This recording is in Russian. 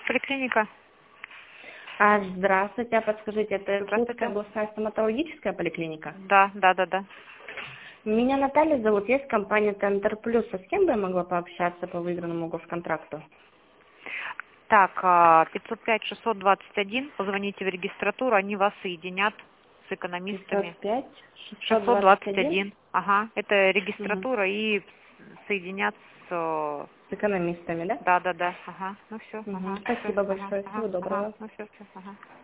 поликлиника. Здравствуйте, подскажите, это Здравствуйте. Иркутская областная стоматологическая поликлиника? Да. Меня Наталья зовут, есть компания Тендер Плюс. А с кем бы я могла пообщаться по выигранному госконтракту? Так, 505-621, позвоните в регистратуру, они вас соединят с экономистами. 505 621. 621, ага, это Угу. регистратура и соединят с... С экономистами, да? Да, ага, ну все, Угу. ага, всё, Спасибо ага, большое, всего доброго. ну все, ага.